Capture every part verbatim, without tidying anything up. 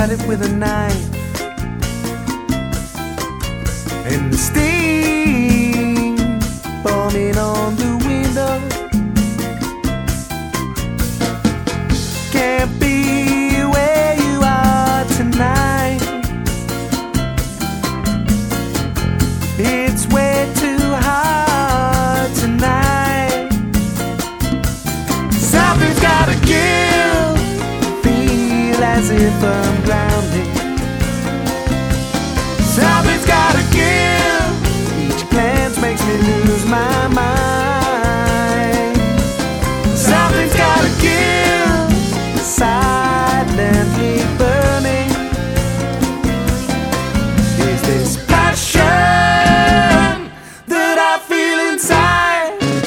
cut it with a knife, and the steam forming on the window can't be where you are tonight. It's way too hard tonight. Something's gotta give, feel as if I'm drowning. Something's gotta give, each glance makes me lose my mind. Something's gotta give, silently burning. Is this passion that I feel inside?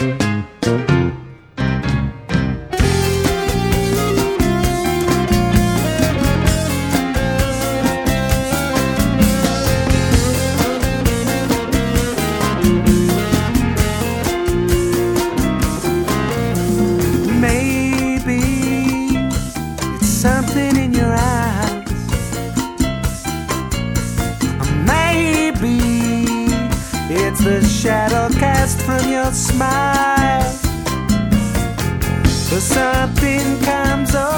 Maybe it's something in your eyes, or maybe it's the shadow cast from your smile. But something comes over